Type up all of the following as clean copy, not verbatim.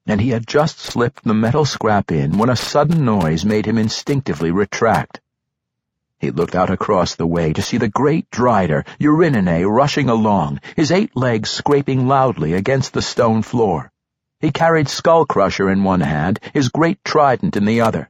and he had just slipped the metal scrap in when a sudden noise made him instinctively retract. He looked out across the way to see the great Drider, Eurynome, rushing along, his 8 legs scraping loudly against the stone floor. He carried Skullcrusher in one hand, his great trident in the other.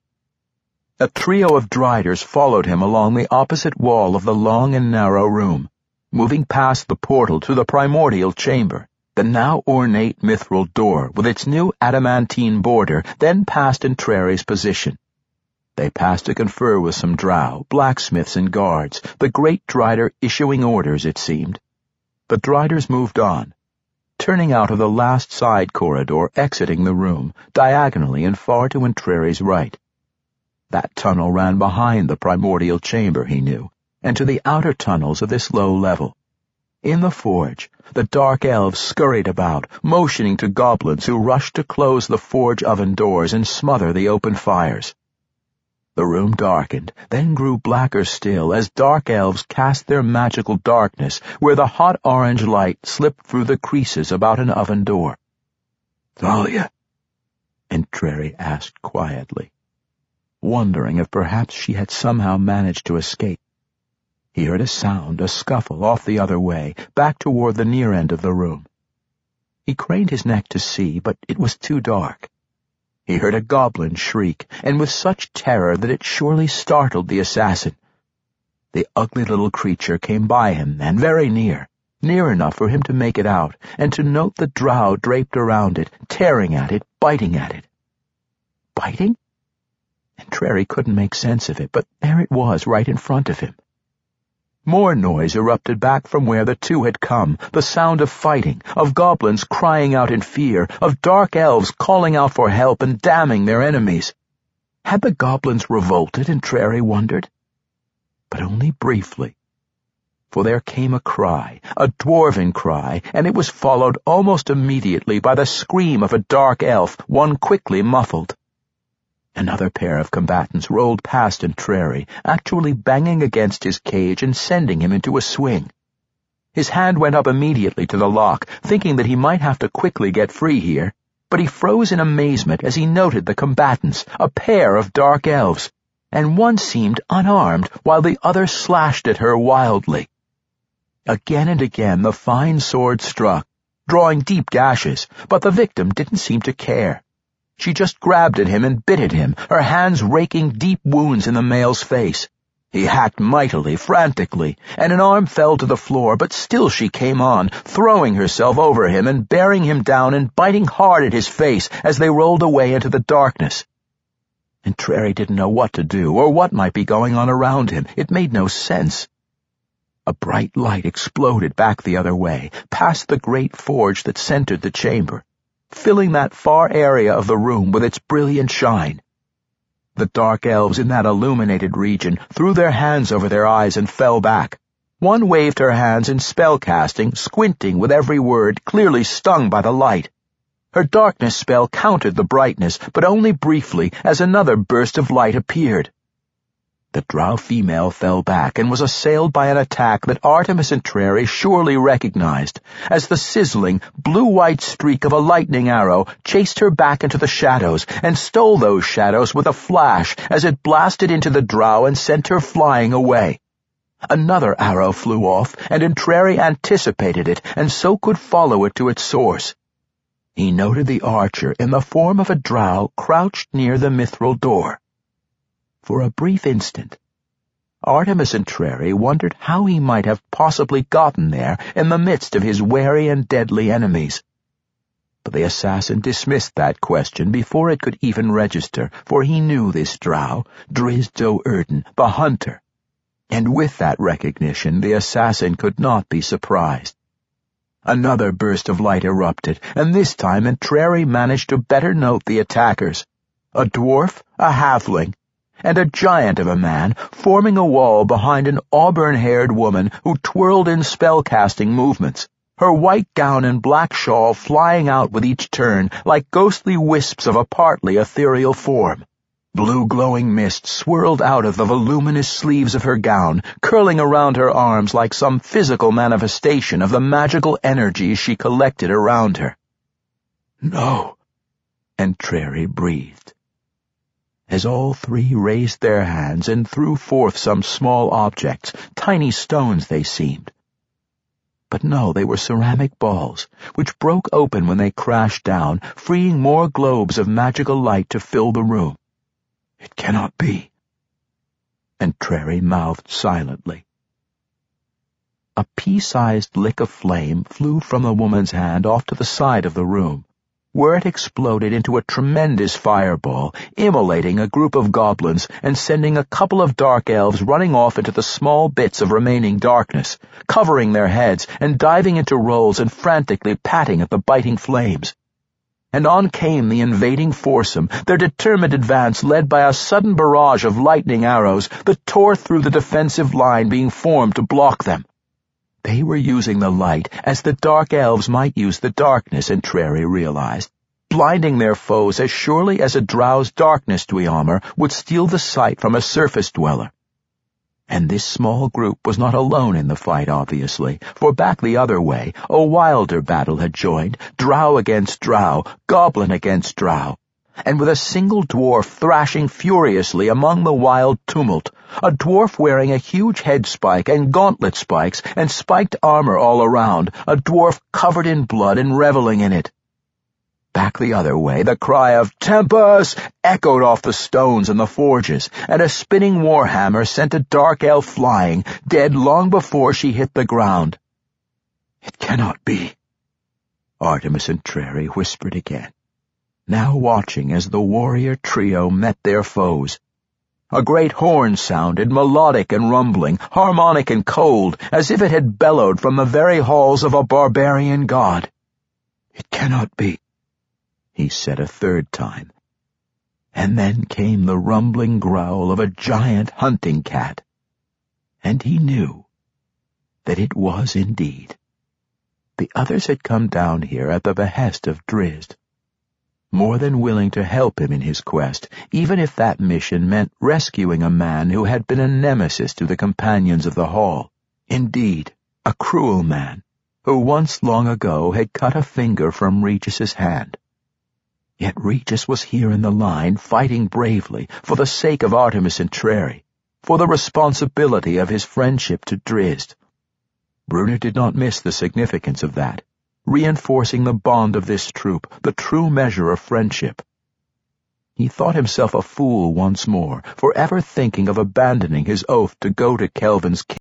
A trio of Driders followed him along the opposite wall of the long and narrow room, moving past the portal to the primordial chamber, the now ornate mithril door with its new adamantine border, then past Entreri's position. They passed to confer with some drow, blacksmiths and guards, the great Drider issuing orders, it seemed. The Driders moved on, turning out of the last side corridor, exiting the room, diagonally and far to Entreri's right. That tunnel ran behind the primordial chamber, he knew, and to the outer tunnels of this low level. In the forge, the dark elves scurried about, motioning to goblins who rushed to close the forge oven doors and smother the open fires. The room darkened, then grew blacker still as dark elves cast their magical darkness where the hot orange light slipped through the creases about an oven door. "Thalia?" Entreri asked quietly, wondering if perhaps she had somehow managed to escape. He heard a sound, a scuffle, off the other way, back toward the near end of the room. He craned his neck to see, but it was too dark. He heard a goblin shriek, and with such terror that it surely startled the assassin. The ugly little creature came by him then, very near enough for him to make it out, and to note the drow draped around it, tearing at it, biting at it. Biting? Entreri couldn't make sense of it, but there it was, right in front of him. More noise erupted back from where the two had come, the sound of fighting, of goblins crying out in fear, of dark elves calling out for help and damning their enemies. Had the goblins revolted, Entreri wondered? But only briefly. For there came a cry, a dwarven cry, and it was followed almost immediately by the scream of a dark elf, one quickly muffled. Another pair of combatants rolled past Entreri, actually banging against his cage and sending him into a swing. His hand went up immediately to the lock, thinking that he might have to quickly get free here, but he froze in amazement as he noted the combatants, a pair of dark elves, and one seemed unarmed while the other slashed at her wildly. Again and again the fine sword struck, drawing deep gashes, but the victim didn't seem to care. She just grabbed at him and bit at him, her hands raking deep wounds in the male's face. He hacked mightily, frantically, and an arm fell to the floor, but still she came on, throwing herself over him and bearing him down and biting hard at his face as they rolled away into the darkness. Entreri didn't know what to do, or what might be going on around him. It made no sense. A bright light exploded back the other way, past the great forge that centered the chamber, filling that far area of the room with its brilliant shine. The dark elves in that illuminated region threw their hands over their eyes and fell back. One waved her hands in spell-casting, squinting with every word, clearly stung by the light. Her darkness spell countered the brightness, but only briefly, as another burst of light appeared. The drow female fell back and was assailed by an attack that Artemis Entreri surely recognized, as the sizzling, blue-white streak of a lightning arrow chased her back into the shadows and stole those shadows with a flash as it blasted into the drow and sent her flying away. Another arrow flew off, and Entreri anticipated it and so could follow it to its source. He noted the archer in the form of a drow crouched near the mithril door. For a brief instant, Artemis Entreri wondered how he might have possibly gotten there in the midst of his wary and deadly enemies. But the assassin dismissed that question before it could even register, for he knew this drow, Drizzt Do'Urden, the hunter, and with that recognition the assassin could not be surprised. Another burst of light erupted, and this time Entreri managed to better note the attackers. A dwarf, a halfling, and a giant of a man forming a wall behind an auburn-haired woman who twirled in spell-casting movements, her white gown and black shawl flying out with each turn like ghostly wisps of a partly ethereal form. Blue glowing mist swirled out of the voluminous sleeves of her gown, curling around her arms like some physical manifestation of the magical energies she collected around her. "No," and Trary breathed. As all three raised their hands and threw forth some small objects, tiny stones they seemed. But no, they were ceramic balls, which broke open when they crashed down, freeing more globes of magical light to fill the room. "It cannot be." And Trary mouthed silently. A pea-sized lick of flame flew from the woman's hand off to the side of the room, where it exploded into a tremendous fireball, immolating a group of goblins and sending a couple of dark elves running off into the small bits of remaining darkness, covering their heads and diving into rolls and frantically patting at the biting flames. And on came the invading foursome, their determined advance led by a sudden barrage of lightning arrows that tore through the defensive line being formed to block them. They were using the light as the dark elves might use the darkness, and Trary realized, blinding their foes as surely as a drow's darkness dweomer would steal the sight from a surface dweller. And this small group was not alone in the fight, obviously, for back the other way, a wilder battle had joined, drow against drow, goblin against drow, and with a single dwarf thrashing furiously among the wild tumult, a dwarf wearing a huge head spike and gauntlet spikes and spiked armor all around, a dwarf covered in blood and reveling in it. Back the other way, the cry of "Tempest!" echoed off the stones in the forges, and a spinning warhammer sent a dark elf flying, dead long before she hit the ground. "It cannot be," Artemis and Trary whispered again, now watching as the warrior trio met their foes. A great horn sounded, melodic and rumbling, harmonic and cold, as if it had bellowed from the very halls of a barbarian god. "It cannot be," he said a third time. And then came the rumbling growl of a giant hunting cat, and he knew that it was indeed. The others had come down here at the behest of Drizzt, more than willing to help him in his quest, even if that mission meant rescuing a man who had been a nemesis to the companions of the Hall. Indeed, a cruel man, who once long ago had cut a finger from Regis's hand. Yet Regis was here in the line, fighting bravely, for the sake of Artemis and Trary, for the responsibility of his friendship to Drizzt. Bruner did not miss the significance of that, reinforcing the bond of this troop, the true measure of friendship. He thought himself a fool once more, for ever thinking of abandoning his oath to go to Kelvin's